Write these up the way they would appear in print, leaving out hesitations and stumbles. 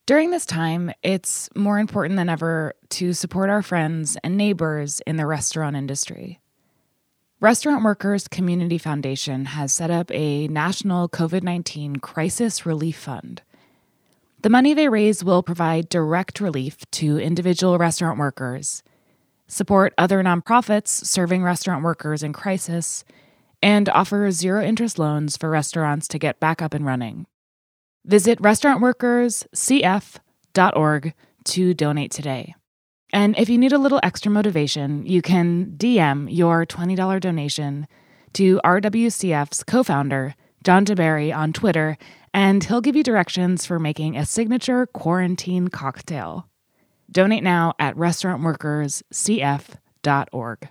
During this time, it's more important than ever to support our friends and neighbors in the restaurant industry. Restaurant Workers Community Foundation has set up a national COVID-19 crisis relief fund. The money they raise will provide direct relief to individual restaurant workers, support other nonprofits serving restaurant workers in crisis, and offer zero-interest loans for restaurants to get back up and running. Visit restaurantworkerscf.org to donate today. And if you need a little extra motivation, you can DM your $20 donation to RWCF's co-founder, John DeBerry, on Twitter, and he'll give you directions for making a signature quarantine cocktail. Donate now at restaurantworkerscf.org.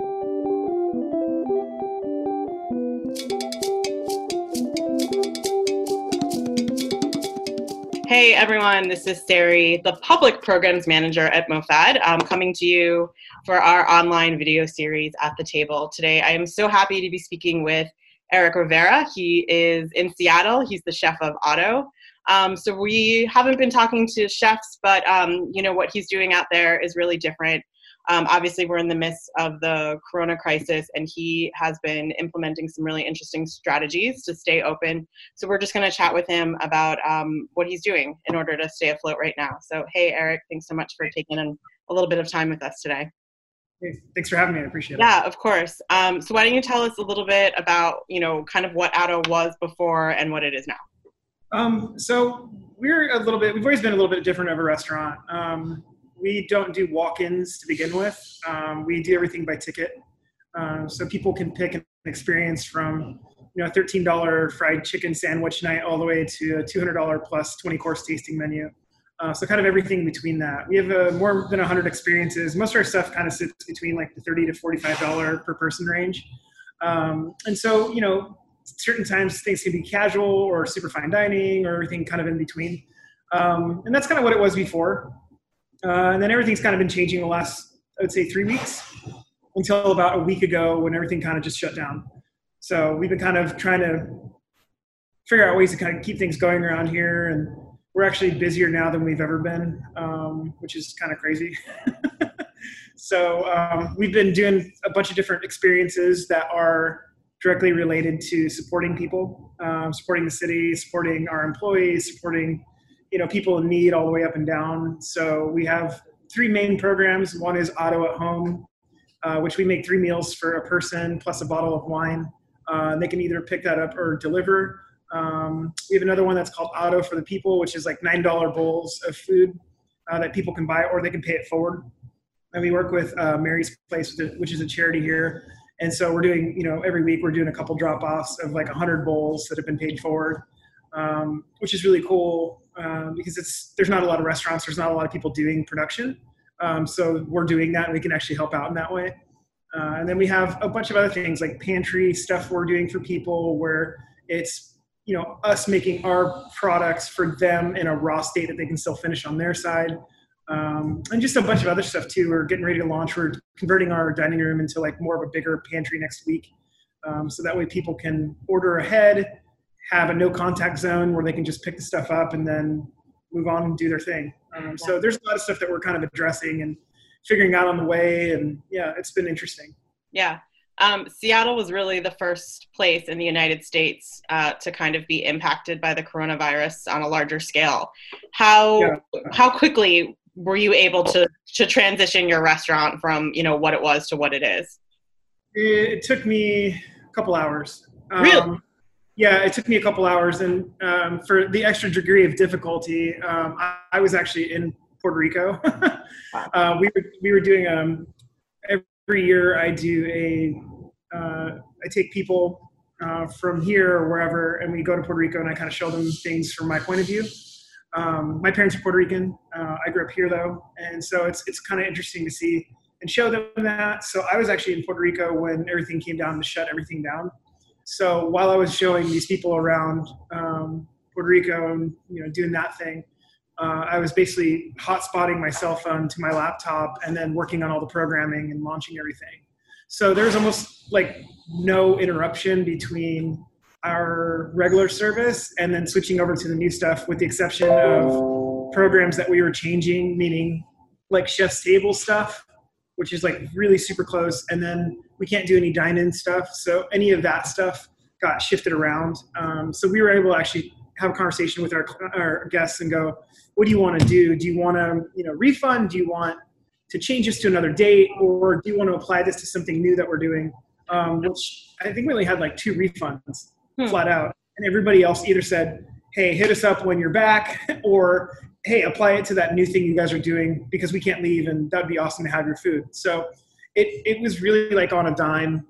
Hey everyone, this is Sari, the Public Programs Manager at MoFad, coming to you for our online video series At the Table. Today I am so happy to be speaking with Eric Rivera. He is in Seattle. He's the chef of Otto. So we haven't been talking to chefs, but what he's doing out there is really different. Obviously, we're in the midst of the corona crisis, and he has been implementing some really interesting strategies to stay open. So we're just going to chat with him about what he's doing in order to stay afloat right now. So, hey, Eric, thanks so much for taking a little bit of time with us today. Hey, thanks for having me. I appreciate it. Yeah, of course. So why don't you tell us a little bit about, kind of what Otto was before and what it is now? So we've always been a little bit different of a restaurant. We don't do walk-ins to begin with. We do everything by ticket. So people can pick an experience from, a $13 fried chicken sandwich night all the way to a $200 plus 20-course tasting menu. So kind of everything between that. We have more than 100 experiences. Most of our stuff kind of sits between like the $30 to $45 per person range. And so, certain times things can be casual or super fine dining or everything kind of in between. And that's kind of what it was before. And then everything's kind of been changing the last, I would say, 3 weeks until about a week ago when everything kind of just shut down. So we've been kind of trying to figure out ways to kind of keep things going around here. And we're actually busier now than we've ever been, which is kind of crazy. So we've been doing a bunch of different experiences that are directly related to supporting people, supporting the city, supporting our employees, supporting people in need all the way up and down. So we have 3 main programs. One is Otto at Home, which we make 3 meals for a person plus a bottle of wine. They can either pick that up or deliver. We have another one that's called Otto for the People, which is like $9 bowls of food that people can buy, or they can pay it forward. And we work with Mary's Place, which is a charity here. And so we're doing, every week we're doing a couple drop-offs of like 100 bowls that have been paid forward, which is really cool because there's not a lot of restaurants, there's not a lot of people doing production. So we're doing that and we can actually help out in that way. And then we have a bunch of other things like pantry stuff we're doing for people where it's, us making our products for them in a raw state that they can still finish on their side. And just a bunch of other stuff too. We're getting ready to launch. We're converting our dining room into like more of a bigger pantry next week. So that way people can order ahead, have a no contact zone where they can just pick the stuff up and then move on and do their thing. So there's a lot of stuff that we're kind of addressing and figuring out on the way. And yeah, it's been interesting. Yeah. Seattle was really the first place in the United States to kind of be impacted by the coronavirus on a larger scale. How quickly were you able to transition your restaurant from, what it was to what it is? It took me a couple hours. Really? Yeah, it took me a couple hours. And for the extra degree of difficulty, I was actually in Puerto Rico. We were doing every year I do I take people from here or wherever, and we go to Puerto Rico and I kind of show them things from my point of view. My parents are Puerto Rican. I grew up here though. And so it's kind of interesting to see and show them that. So I was actually in Puerto Rico when everything came down to shut everything down. So while I was showing these people around Puerto Rico and doing that thing, I was basically hotspotting my cell phone to my laptop and then working on all the programming and launching everything. So there's almost like no interruption between our regular service and then switching over to the new stuff, with the exception of programs that we were changing, meaning like chef's table stuff, which is like really super close. And then we can't do any dine-in stuff. So any of that stuff got shifted around. So we were able to actually have a conversation with our guests and go, what do you want to do? Do you want to, refund? Do you want to change this to another date? Or do you want to apply this to something new that we're doing? Which I think we only had like 2 refunds flat out. And everybody else either said, hey, hit us up when you're back, or hey, apply it to that new thing you guys are doing because we can't leave and that'd be awesome to have your food. So it was really like on a dime.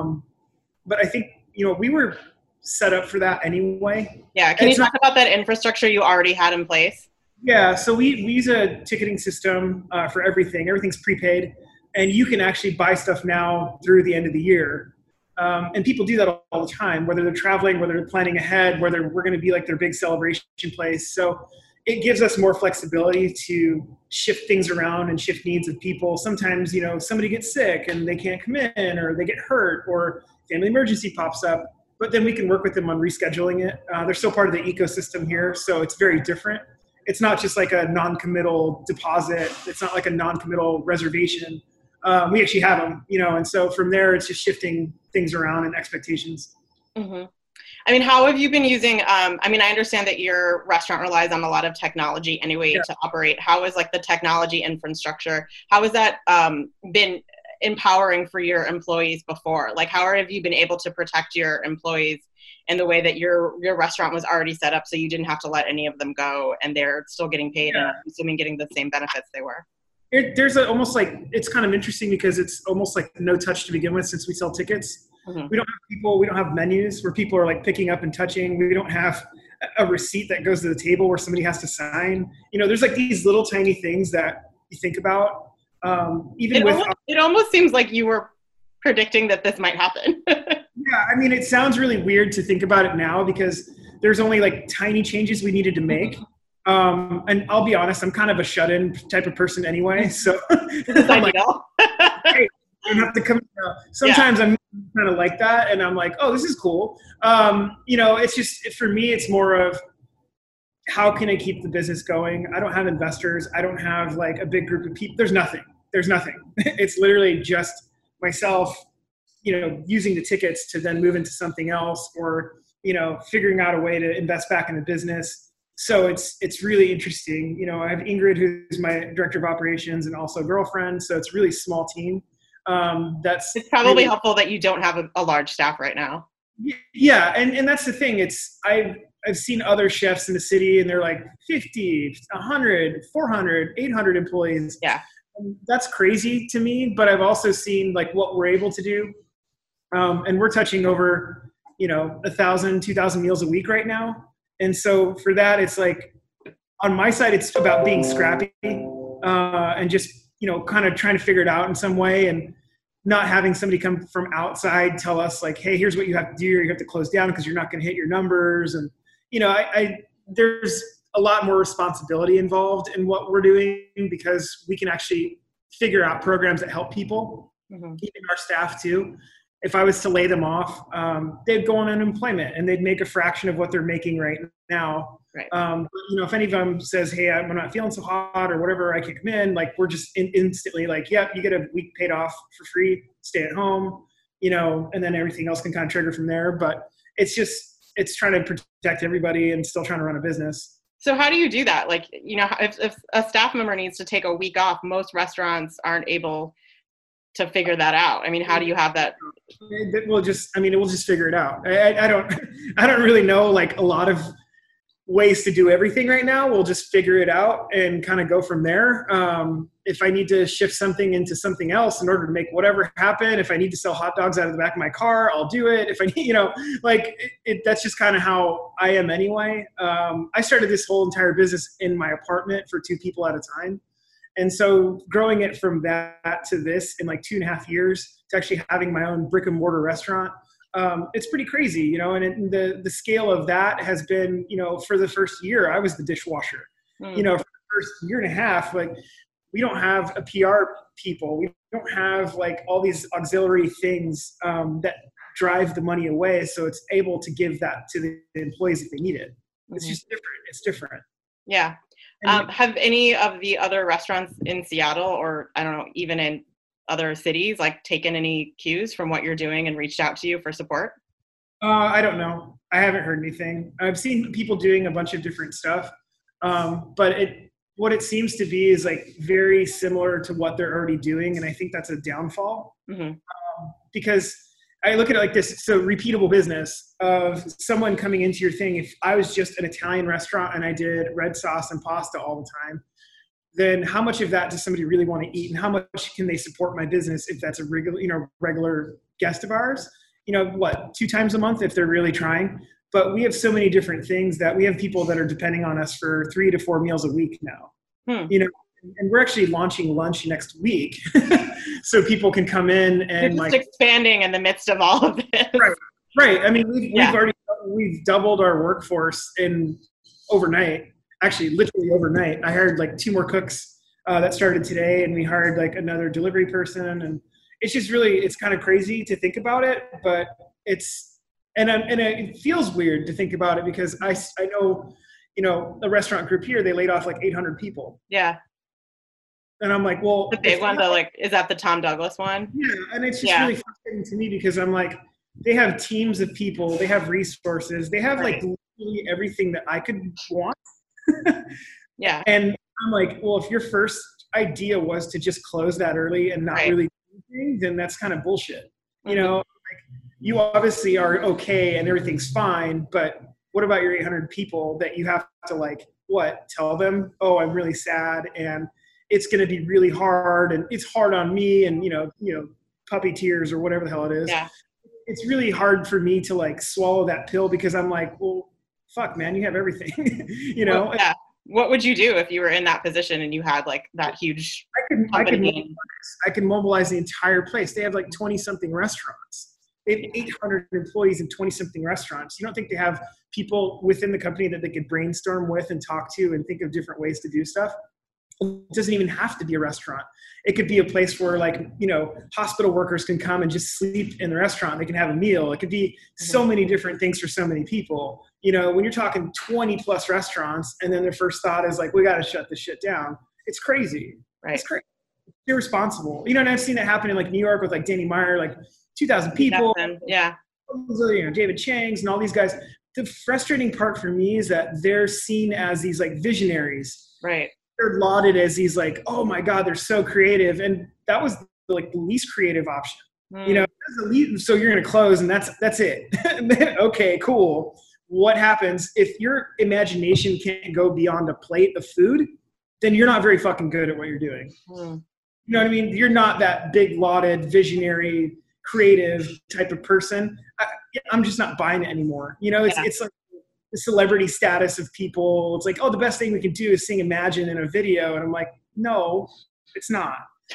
But I think, we were set up for that anyway. Yeah. Can you talk about that infrastructure you already had in place? Yeah. So we use a ticketing system for everything. Everything's prepaid, and you can actually buy stuff now through the end of the year. And people do that all the time, whether they're traveling, whether they're planning ahead, whether we're going to be like their big celebration place. So it gives us more flexibility to shift things around and shift needs of people. Sometimes, somebody gets sick and they can't come in, or they get hurt, or family emergency pops up, but then we can work with them on rescheduling it. They're still part of the ecosystem here, so it's very different. It's not just like a non-committal deposit. It's not like a non-committal reservation. We actually have them, and so from there, it's just shifting things around and expectations. Mm-hmm. I mean, how have you been using, I understand that your restaurant relies on a lot of technology anyway to operate. How is like the technology infrastructure? How has that been empowering for your employees before? Like, how have you been able to protect your employees in the way that your restaurant was already set up so you didn't have to let any of them go and they're still getting paid and I'm assuming getting the same benefits they were? There's almost like, it's kind of interesting because it's almost like no touch to begin with since we sell tickets. Mm-hmm. We don't have people, we don't have menus where people are like picking up and touching. We don't have a receipt that goes to the table where somebody has to sign. There's like these little tiny things that you think about. It almost seems like you were predicting that this might happen. Yeah, it sounds really weird to think about it now because there's only like tiny changes we needed to make. And I'll be honest, I'm kind of a shut-in type of person anyway. So I'm like, hey, I don't have to come. Sometimes I'm kind of like that, and I'm like, oh, this is cool. It's just, for me, it's more of how can I keep the business going? I don't have investors. I don't have like a big group of people. There's nothing. It's literally just myself, using the tickets to then move into something else, or, figuring out a way to invest back in the business. So it's really interesting. I have Ingrid, who's my director of operations and also girlfriend. So it's a really small team. It's probably really helpful that you don't have a large staff right now. Yeah. And that's the thing. I've seen other chefs in the city and they're like 50, 100, 400, 800 employees. Yeah. And that's crazy to me, but I've also seen like what we're able to do. And we're touching over, 1,000, 2,000 meals a week right now. And so for that, it's like on my side, it's about being scrappy and just, kind of trying to figure it out in some way, and not having somebody come from outside tell us like, hey, here's what you have to do, or you have to close down because you're not going to hit your numbers. And, there's a lot more responsibility involved in what we're doing because we can actually figure out programs that help people, even our staff too. If I was to lay them off, they'd go on unemployment and they'd make a fraction of what they're making right now. Right. If any of them says, hey, I'm not feeling so hot or whatever, I can come in, like we're just instantly like, yeah, you get a week paid off for free, stay at home, and then everything else can kind of trigger from there. But it's trying to protect everybody and still trying to run a business. So how do you do that? Like, if a staff member needs to take a week off, most restaurants aren't able to figure that out. How do you have that? We'll just figure it out. I don't really know like a lot of ways to do everything right now. We'll just figure it out and kind of go from there. If I need to shift something into something else in order to make whatever happen, if I need to sell hot dogs out of the back of my car, I'll do it. If I need, that's just kind of how I am anyway. I started this whole entire business in my apartment for 2 people at a time. And so growing it from that to this in like 2.5 years to actually having my own brick and mortar restaurant, it's pretty crazy, and the scale of that has been, for the first year, I was the dishwasher, for the first 1.5 years, like we don't have a PR people. We don't have like all these auxiliary things that drive the money away. So it's able to give that to the employees if they need it. It's just different. It's different. Yeah. Have any of the other restaurants in Seattle, or I don't know, even in other cities, like taken any cues from what you're doing and reached out to you for support? I don't know. I haven't heard anything. I've seen people doing a bunch of different stuff, but what it seems to be is like very similar to what they're already doing, and I think that's a downfall. Mm-hmm. Because I look at it like this: so repeatable business of someone coming into your thing. If I was just an Italian restaurant and I did red sauce and pasta all the time, then how much of that does somebody really want to eat, and how much can they support my business if that's a regular guest of ours? What, 2 times a month if they're really trying. But we have so many different things that we have people that are depending on us for 3 to 4 meals a week now. And we're actually launching lunch next week, so people can come in and You're just expanding in the midst of all of this. Right. I mean, we've doubled our workforce in overnight. Actually, literally overnight. I hired like 2 more cooks that started today, and we hired like another delivery person, and it's just really, it's kind of crazy to think about it, but it feels weird to think about it because I know, the restaurant group here, they laid off like 800 people. Yeah. And I'm like, well, the big one, is that the Tom Douglas one? Yeah. And it's just really frustrating to me because I'm like, they have teams of people, they have resources, they have like literally everything that I could want. Yeah. And I'm like, well, if your first idea was to just close that early and not really do anything, then that's kind of bullshit. Mm-hmm. Like, you obviously are okay and everything's fine, but what about your 800 people that you have to tell them, oh, I'm really sad and it's going to be really hard and it's hard on me and, puppy tears or whatever the hell it is. Yeah. It's really hard for me to swallow that pill because I'm like, well, fuck, man, you have everything, Well, yeah. What would you do if you were in that position and you had that huge company? I can mobilize the entire place. They have 20 something restaurants. They have 800 employees in 20 something restaurants. You don't think they have people within the company that they could brainstorm with and talk to and think of different ways to do stuff? It doesn't even have to be a restaurant. It could be a place where hospital workers can come and just sleep in the restaurant. They can have a meal. It could be so many different things for so many people. When you're talking 20 plus restaurants and then their first thought is we got to shut this shit down. It's crazy. Right. It's crazy. It's irresponsible. And I've seen it happen in New York with Danny Meyer, 2,000 people. Yeah. David Chang's and all these guys. The frustrating part for me is that they're seen as these visionaries. Right. They're lauded as these oh my God, they're so creative. And that was the least creative option. So you're going to close and that's it. Okay, cool. What happens if your imagination can't go beyond a plate of food? Then you're not very fucking good at what you're doing. You know what I mean? You're not that big lauded, visionary, creative type of person. I'm just not buying it anymore. It's the celebrity status of people. It's oh, the best thing we can do is sing Imagine in a video. And I'm like, no, it's not.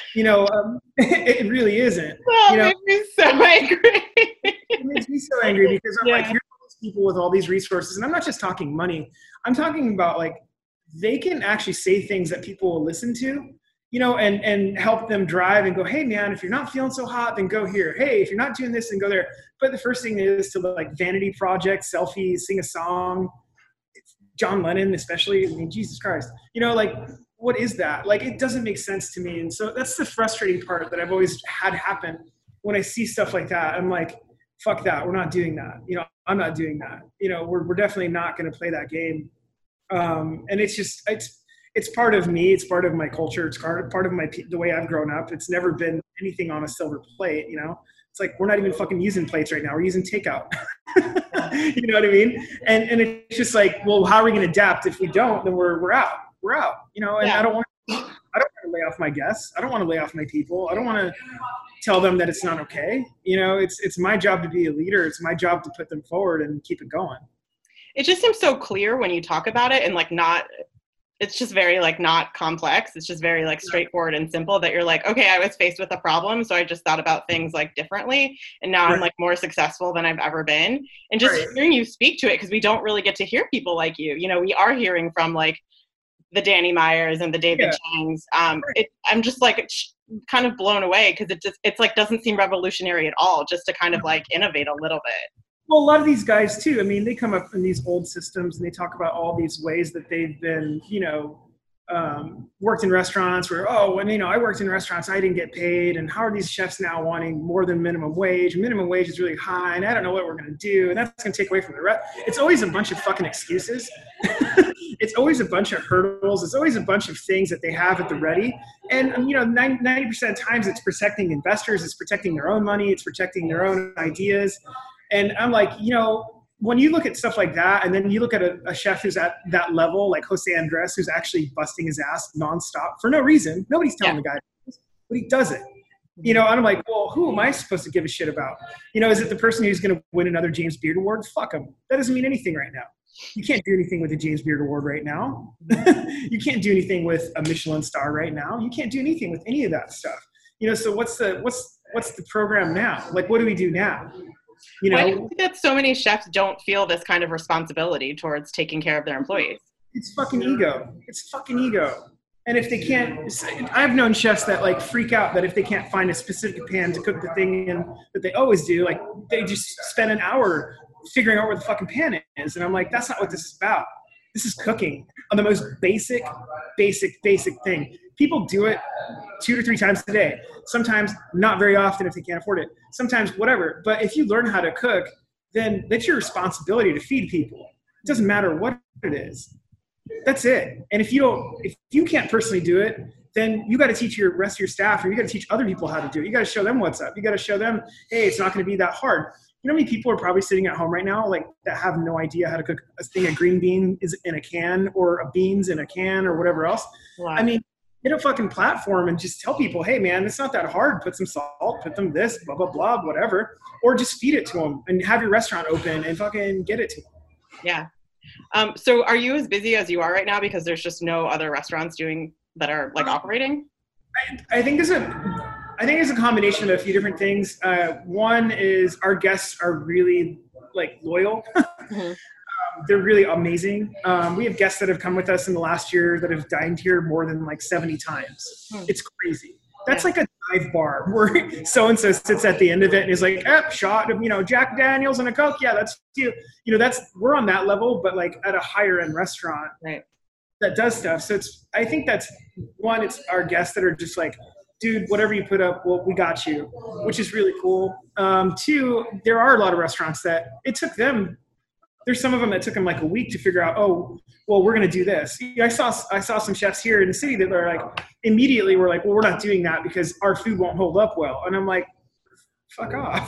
It really isn't. Well, it makes me so angry. It makes me so angry because I'm here's all these people with all these resources. And I'm not just talking money. I'm talking about they can actually say things that people will listen to, and help them drive and go, hey man, if you're not feeling so hot, then go here. Hey, if you're not doing this, then go there. But the first thing is to vanity project, selfies, sing a song. John Lennon, especially, Jesus Christ, what is that? It doesn't make sense to me. And so that's the frustrating part that I've always had happen when I see stuff like that. I'm like, fuck that. We're not doing that. I'm not doing that. We're definitely not going to play that game. And it's part of me. It's part of my culture. It's part of the way I've grown up. It's never been anything on a silver plate. It's we're not even fucking using plates right now. We're using takeout. You know what I mean? And it's just well, how are we going to adapt? If we don't, then we're out. We're out. And I don't want to lay off my guests. I don't want to lay off my people. I don't want to tell them that it's not okay. It's my job to be a leader. It's my job to put them forward and keep it going. It just seems so clear when you talk about it and it's just very not complex. It's just very straightforward and simple that you're okay, I was faced with a problem. So I just thought about things differently. And now I'm more successful than I've ever been. And just hearing you speak to it, because we don't really get to hear people like you. We are hearing from the Danny Meyers and the David Changs. I'm just kind of blown away because it's doesn't seem revolutionary at all, just to kind of innovate a little bit. Well, a lot of these guys too, they come up in these old systems and they talk about all these ways that they've been, worked in restaurants where, when I worked in restaurants, I didn't get paid, and how are these chefs now wanting more than minimum wage? Minimum wage is really high, and I don't know what we're going to do, and that's going to take away from the rest. It's always a bunch of fucking excuses. It's always a bunch of hurdles. It's always a bunch of things that they have at the ready. And 90% of times it's protecting investors, it's protecting their own money, it's protecting their own ideas. And I'm like, when you look at stuff like that, and then you look at a chef who's at that level, like Jose Andres, who's actually busting his ass nonstop for no reason. Nobody's telling the guy, but he does it. And I'm like, well, who am I supposed to give a shit about? Is it the person who's going to win another James Beard Award? Fuck him. That doesn't mean anything right now. You can't do anything with a James Beard Award right now. You can't do anything with a Michelin star right now. You can't do anything with any of that stuff. So what's the program now? Like, what do we do now? Why do you think that so many chefs don't feel this kind of responsibility towards taking care of their employees? It's fucking ego. It's fucking ego. And if they can't, I've known chefs that like freak out that if they can't find a specific pan to cook the thing in that they always do, like they just spend an hour figuring out where the fucking pan is. And I'm like, that's not what this is about. This is cooking on the most basic thing. People do it 2 to 3 times a day. Sometimes not very often if they can't afford it. Sometimes whatever. But if you learn how to cook, then that's your responsibility to feed people. It doesn't matter what it is. That's it. And if you can't personally do it, then you got to teach your rest of your staff, or you got to teach other people how to do it. You got to show them what's up. You got to show them, hey, it's not going to be that hard. You know how many people are probably sitting at home right now, like that have no idea how to cook a thing of green bean is in a can, or a beans in a can, or whatever else. Wow. I mean, hit a fucking platform and just tell people, hey man, it's not that hard. Put some salt, put them this, blah, blah, blah, whatever. Or just feed it to them and have your restaurant open and fucking get it to them. Yeah. So are you as busy as you are right now because there's just no other restaurants that are like operating? I think it's a combination of a few different things. One is our guests are really like loyal. Mm-hmm. They're really amazing. We have guests that have come with us in the last year that have dined here more than like 70 times. It's crazy. That's like a dive bar where so-and-so sits at the end of it and is like, shot of, Jack Daniels and a Coke. Yeah, that's you. We're on that level, but like at a higher end restaurant that does stuff. So I think that's one, it's our guests that are just like, dude, whatever you put up, well, we got you, which is really cool. 2, there are a lot of restaurants that it took them. There's some of them that took them like a week to figure out, we're going to do this. I saw some chefs here in the city that are like, immediately we're like, well, we're not doing that because our food won't hold up well. And I'm like, fuck off.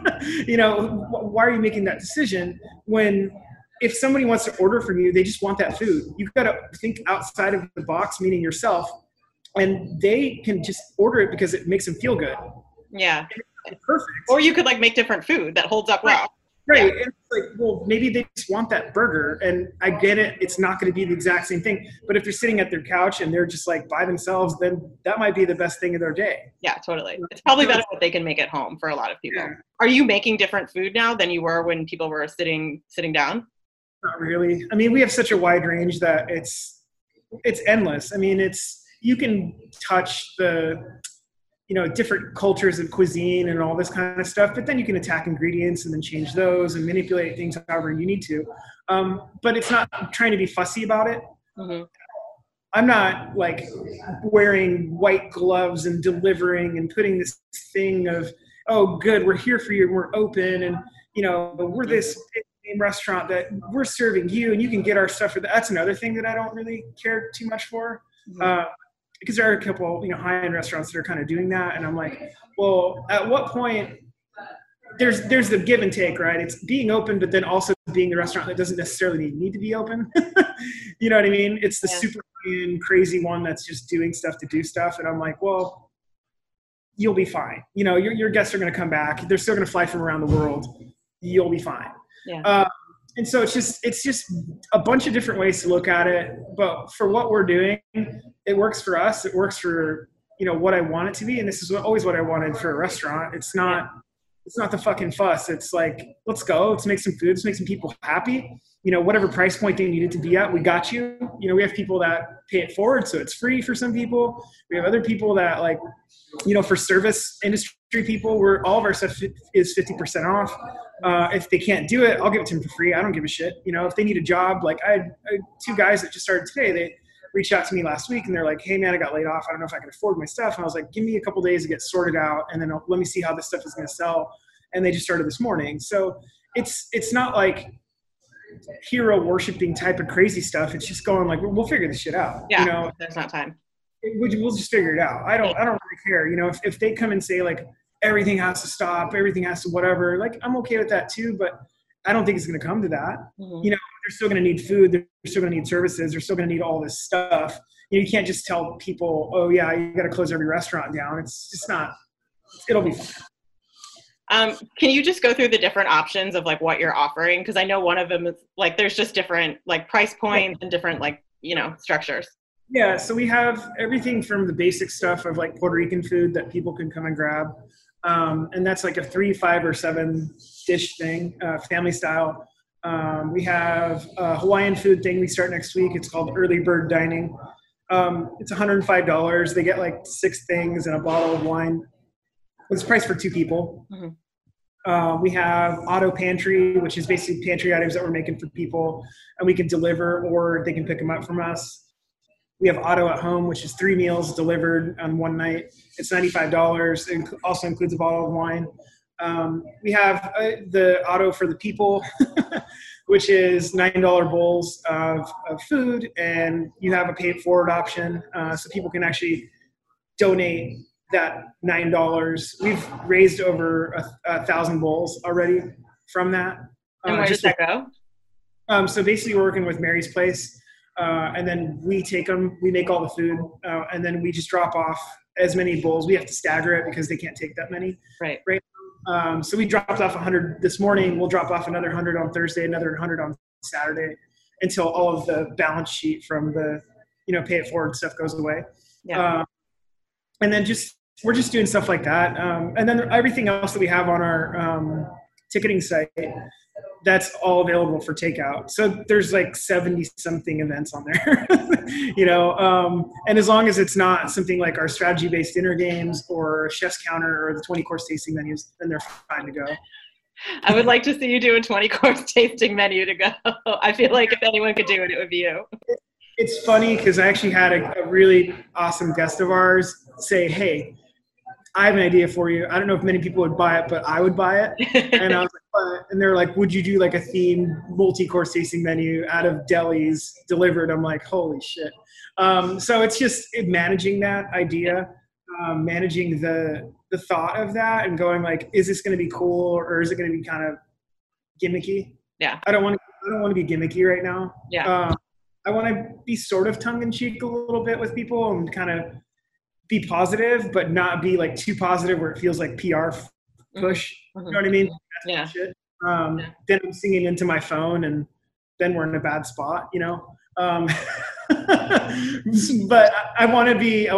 Why are you making that decision when if somebody wants to order from you, they just want that food. You've got to think outside of the box, meaning yourself, and they can just order it because it makes them feel good. Yeah. It's perfect. Or you could like make different food that holds up well. Right. Yeah. It's like, well, maybe they just want that burger, and I get it. It's not going to be the exact same thing. But if they're sitting at their couch and they're just like by themselves, then that might be the best thing of their day. Yeah, totally. It's probably better what they can make at home for a lot of people. Yeah. Are you making different food now than you were when people were sitting down? Not really. I mean, we have such a wide range that it's endless. I mean, you can touch the different cultures of cuisine and all this kind of stuff, but then you can attack ingredients and then change those and manipulate things however you need to. But it's not trying to be fussy about it. Mm-hmm. I'm not like wearing white gloves and delivering and putting this thing of, oh, good, we're here for you, we're open, and we're this restaurant that we're serving you and you can get our stuff for that. That's another thing that I don't really care too much for. Mm-hmm. Because there are a couple, high-end restaurants that are kind of doing that. And I'm like, well, at what point there's the give and take, right? It's being open, but then also being the restaurant that doesn't necessarily need to be open. You know what I mean? It's the super crazy one that's just doing stuff to do stuff. And I'm like, well, you'll be fine. Your guests are going to come back. They're still going to fly from around the world. You'll be fine. Yeah. And so it's just a bunch of different ways to look at it. But for what we're doing, it works for us. It works for, what I want it to be. And this is always what I wanted for a restaurant. It's not the fucking fuss. It's like, let's go. Let's make some food. Let's make some people happy. Whatever price point they need it to be at, we got you. We have people that pay it forward, so it's free for some people. We have other people that like, for service industry people, where all of our stuff is 50% off. If they can't do it, I'll give it to them for free. I don't give a shit. If they need a job, like I had 2 guys that just started today, reached out to me last week and they're like, hey man, I got laid off. I don't know if I can afford my stuff. And I was like, give me a couple days to get sorted out. And then let me see how this stuff is going to sell. And they just started this morning. So it's not like hero worshiping type of crazy stuff. It's just going like, we'll figure this shit out. Yeah. There's not time. We'll just figure it out. I don't really care. If they come and say like, everything has to stop, everything has to whatever, like I'm okay with that too, but I don't think it's going to come to that. Mm-hmm. They're still going to need food. They're still going to need services. They're still going to need all this stuff. You can't just tell people, oh yeah, you got to close every restaurant down. It's just not, it'll be fine. Can you just go through the different options of like what you're offering? Cause I know one of them is like, there's just different like price points and different like, structures. Yeah. So we have everything from the basic stuff of like Puerto Rican food that people can come and grab. And that's like a 3, 5, or 7 dish thing, family style. We have a Hawaiian food thing we start next week. It's called Early Bird Dining. It's $105. They get like 6 things and a bottle of wine. It's priced for 2 people. Mm-hmm. We have Auto Pantry, which is basically pantry items that we're making for people, and we can deliver or they can pick them up from us. We have Auto at Home, which is 3 meals delivered on one night. It's $95. It also includes a bottle of wine. We have the Auto for the People, which is $9 bowls of food, and you have a pay it forward option, so people can actually donate that $9. We've raised over 1,000 bowls already from that. And where does that go? So basically, we're working with Mary's Place. And then we take them, we make all the food, and then we just drop off as many bowls. We have to stagger it because they can't take that many. Right. So we dropped off 100 this morning. We'll drop off another 100 on Thursday, another 100 on Saturday, until all of the balance sheet from the, pay it forward stuff goes away. Yeah. And then we're just doing stuff like that. And then everything else that we have on our ticketing site, that's all available for takeout. So there's like 70 something events on there, and as long as it's not something like our strategy based dinner games or chef's counter or the 20 course tasting menus, then they're fine to go. I would like to see you do a 20 course tasting menu to go. I feel like if anyone could do it, it would be you. It's funny because I actually had a really awesome guest of ours say, hey, I have an idea for you. I don't know if many people would buy it, but I would buy it. And I was like, what? And they're like, would you do like a themed multi-course tasting menu out of delis delivered? I'm like, holy shit. So it's just managing that idea, managing the thought of that and going like, is this going to be cool or is it going to be kind of gimmicky? Yeah. I don't want to be gimmicky right now. Yeah. I want to be sort of tongue in cheek a little bit with people and kind of be positive, but not be like too positive where it feels like PR push. Mm-hmm. You know what I mean? That's yeah. Shit. Then I'm singing into my phone and then we're in a bad spot, but I want to be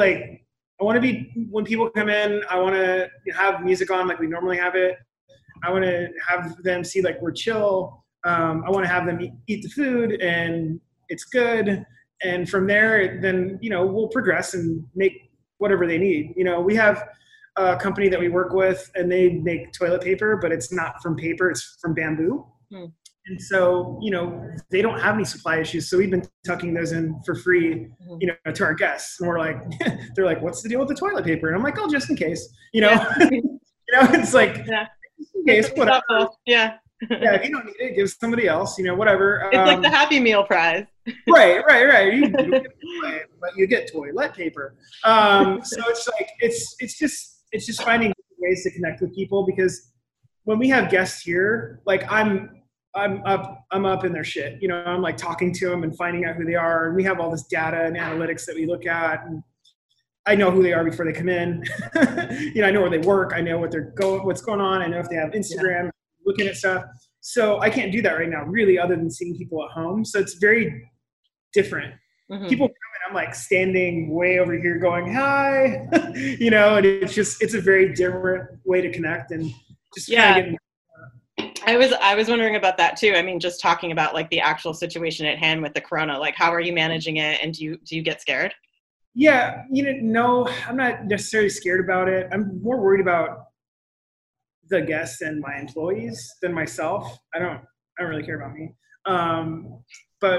when people come in, I want to have music on like we normally have it. I want to have them see like we're chill. I want to have them eat the food and it's good. And from there, then, we'll progress and make whatever they need. We have a company that we work with and they make toilet paper, but it's not from paper, it's from bamboo. And so, they don't have any supply issues. So we've been tucking those in for free, to our guests. And we're like, they're like, what's the deal with the toilet paper? And I'm like, oh, just in case, it's like, just in case, whatever. Yeah. Yeah, if you don't need it, give somebody else, whatever. It's like the Happy Meal prize. Right. You get toilet paper. So it's like it's just finding ways to connect with people because when we have guests here, like I'm up in their shit. I'm like talking to them and finding out who they are, and we have all this data and analytics that we look at, and I know who they are before they come in. I know where they work. I know what's going on. I know if they have Instagram. Yeah. Looking at stuff. So I can't do that right now, really, other than seeing people at home. So it's very different. Mm-hmm. People come and I'm like standing way over here going, hi, and it's a very different way to connect and just kind of I was wondering about that too. I mean, just talking about like the actual situation at hand with the corona, like how are you managing it? And do you get scared? Yeah. No, I'm not necessarily scared about it. I'm more worried about the guests and my employees than myself. I don't really care about me. But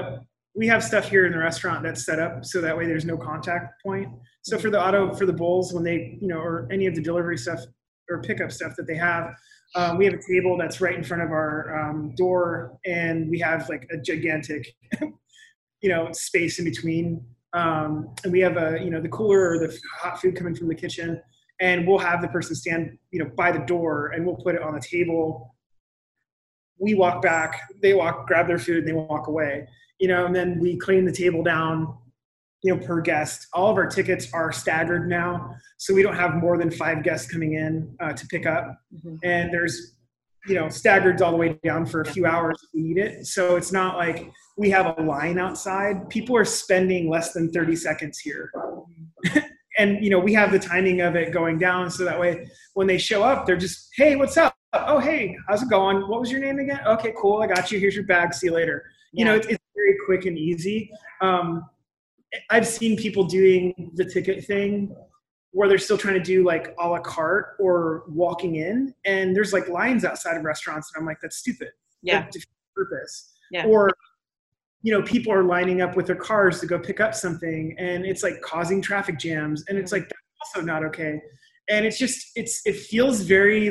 we have stuff here in the restaurant that's set up so that way there's no contact point. So for the bowls, when they, or any of the delivery stuff or pickup stuff that they have, we have a table that's right in front of our door, and we have like a gigantic, space in between. And we have the cooler or the hot food coming from the kitchen, and we'll have the person stand, by the door, and we'll put it on the table. We walk back, they grab their food, and they walk away, and then we clean the table down, per guest. All of our tickets are staggered now, so we don't have more than 5 guests coming in to pick up. Mm-hmm. And there's, staggered all the way down for a few hours if we need it. So it's not like we have a line outside. People are spending less than 30 seconds here. And, we have the timing of it going down, so that way when they show up, they're just, hey, what's up? Oh, hey, how's it going? What was your name again? Okay, cool. I got you. Here's your bag. See you later. Yeah. It's very quick and easy. I've seen people doing the ticket thing where they're still trying to do like a la carte or walking in, and there's like lines outside of restaurants, and I'm like, that's stupid. Yeah. That defeats the purpose. Yeah. Or, people are lining up with their cars to go pick up something, and it's like causing traffic jams, and it's like, that's also not okay. And it's just, it feels very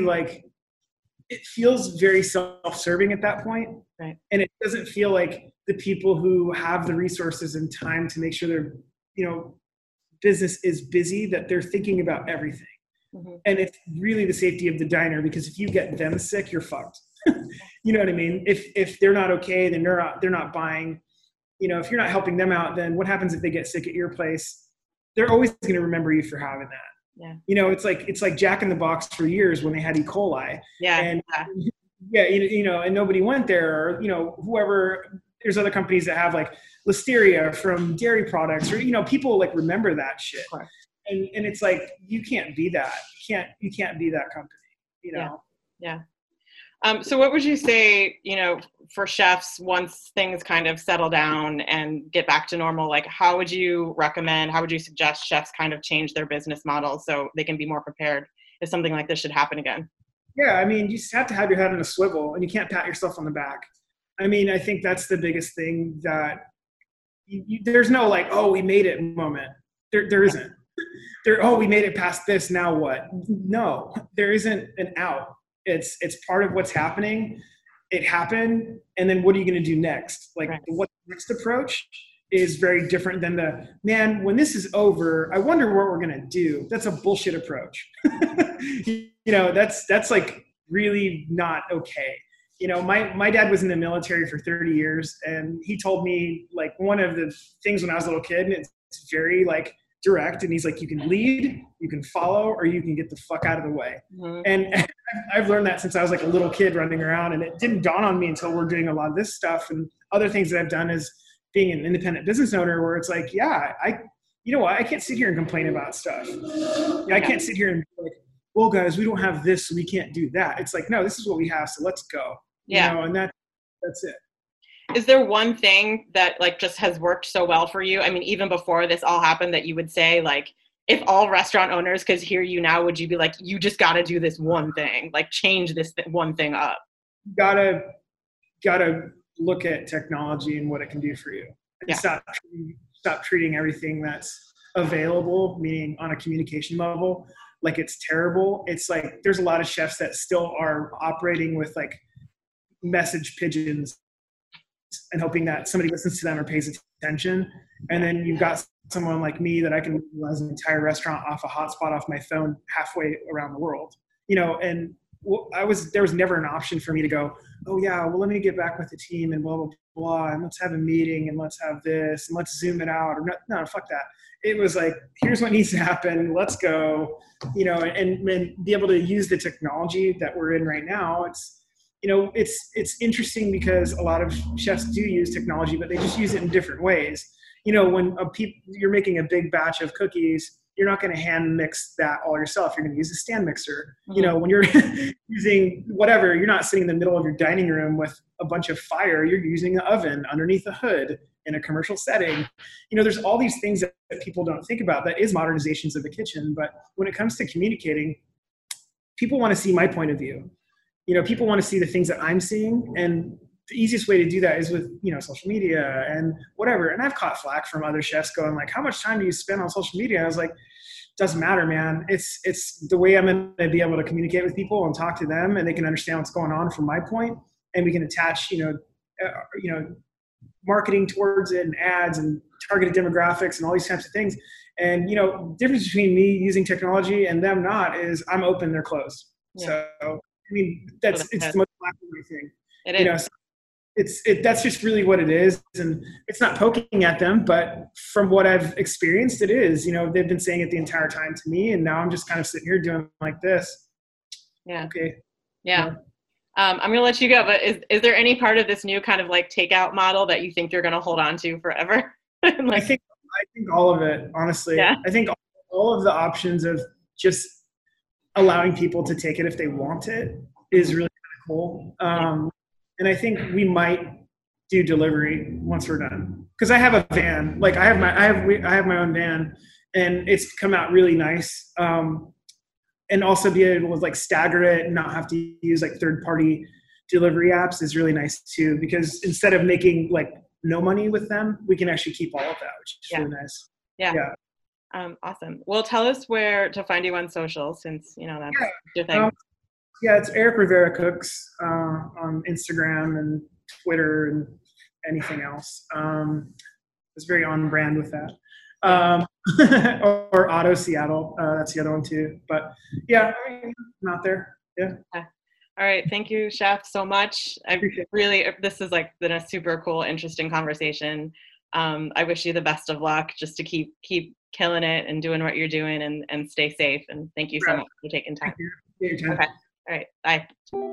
self-serving at that point. Right. And it doesn't feel like the people who have the resources and time to make sure their, business is busy, that they're thinking about everything. Mm-hmm. And it's really the safety of the diner, because if you get them sick, you're fucked. You know what I mean? If they're not okay, then they're not buying. If you're not helping them out, then what happens if they get sick at your place? They're always going to remember you for having that. Yeah. It's like Jack in the Box for years when they had E. coli. Yeah. And and nobody went there, or, whoever, there's other companies that have like Listeria from dairy products, or, people like remember that shit. And it's like, you can't be that. You can't be that company, Yeah. So what would you say, for chefs, once things kind of settle down and get back to normal, like how would you suggest chefs kind of change their business model so they can be more prepared if something like this should happen again? Yeah. I mean, you just have to have your head on a swivel, and you can't pat yourself on the back. I mean, I think that's the biggest thing, that there's no like, oh, we made it moment. There isn't. We made it past this, now what? No, there isn't an out. It's part of what's happening. It happened, and then what are you going to do next? Like, right. What next approach is very different than when this is over, I wonder what we're going to do. That's a bullshit approach. That's like really not okay. My dad was in the military for 30 years, and he told me like one of the things when I was a little kid, and it's very like direct, and he's like, you can lead, you can follow, or you can get the fuck out of the way. Mm-hmm. And I've learned that since I was like a little kid running around, and it didn't dawn on me until we're doing a lot of this stuff and other things that I've done as being an independent business owner, where it's like, I can't sit here and complain about stuff. I can't sit here and be like, well, guys, we don't have this, so we can't do that. It's like, no, this is what we have, so let's go. Yeah. And that's it. Is there one thing that like just has worked so well for you? I mean, even before this all happened, that you would say like, if all restaurant owners could hear you now, would you be like, you just got to do this one thing, like change this one thing up? Gotta look at technology and what it can do for you. And stop treating everything that's available, meaning on a communication level, like it's terrible. It's like, there's a lot of chefs that still are operating with like message pigeons and hoping that somebody listens to them or pays attention. And then you've got someone like me that I can realize an entire restaurant off a hotspot off my phone halfway around the world, and there was never an option for me to go, oh yeah, well, let me get back with the team and blah, blah, blah. And let's have a meeting and let's have this and let's zoom it out, or no, fuck that. It was like, here's what needs to happen. Let's go, and be able to use the technology that we're in right now. It's interesting because a lot of chefs do use technology, but they just use it in different ways. When you're making a big batch of cookies, you're not going to hand mix that all yourself. You're going to use a stand mixer. Mm-hmm. When you're using whatever, you're not sitting in the middle of your dining room with a bunch of fire. You're using an oven underneath a hood in a commercial setting. There's all these things that people don't think about. That is modernizations of the kitchen. But when it comes to communicating, people want to see my point of view. People want to see the things that I'm seeing, and the easiest way to do that is with, social media and whatever. And I've caught flack from other chefs going like, how much time do you spend on social media? And I was like, doesn't matter, man. It's the way I'm going to be able to communicate with people and talk to them, and they can understand what's going on from my point, and we can attach, marketing towards it and ads and targeted demographics and all these types of things. And, difference between me using technology and them not is I'm open, they're closed. Yeah. So, it's the most black and white thing. It is. That's just really what it is. And it's not poking at them, but from what I've experienced, it is. They've been saying it the entire time to me, and now I'm just kind of sitting here doing like this. Yeah. Okay. Yeah. I'm going to let you go, but is there any part of this new kind of like takeout model that you think you're going to hold on to forever? I think all of it, honestly. Yeah. I think all of the options of just allowing people to take it if they want it is really kind of cool. And I think we might do delivery once we're done, because I have a van. Like I have my own van, and it's come out really nice. And also be able to like stagger it and not have to use like third-party delivery apps is really nice too, because instead of making like no money with them, we can actually keep all of that, which is really nice. Yeah. Awesome. Well, tell us where to find you on social, since that's your thing. It's Eric Rivera Cooks on Instagram and Twitter and anything else. It's very on brand with that. Or Auto Seattle. That's the other one too. But yeah, I'm out there. Yeah. Okay. All right. Thank you, Chef, so much. This has like been a super cool, interesting conversation. I wish you the best of luck, just to keep killing it and doing what you're doing, and stay safe. And thank you so much for taking time. Thank you. Okay. All right. Bye.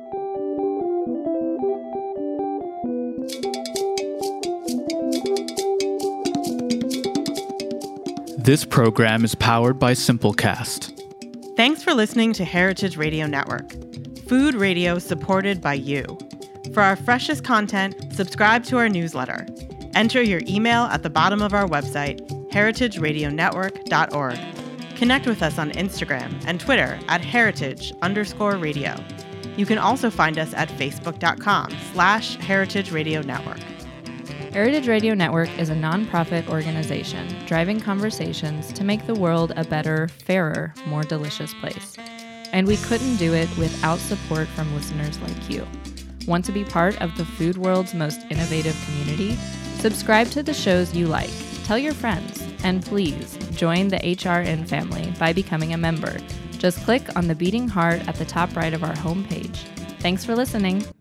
This program is powered by Simplecast. Thanks for listening to Heritage Radio Network, food radio supported by you. For our freshest content, subscribe to our newsletter. Enter your email at the bottom of our website, heritageradionetwork.org. Connect with us on Instagram and Twitter at heritage_radio. You can also find us at facebook.com/Heritage Radio Network. Heritage Radio Network is a nonprofit organization driving conversations to make the world a better, fairer, more delicious place. And we couldn't do it without support from listeners like you. Want to be part of the food world's most innovative community? Subscribe to the shows you like, tell your friends, and please join the HRN family by becoming a member. Just click on the beating heart at the top right of our homepage. Thanks for listening.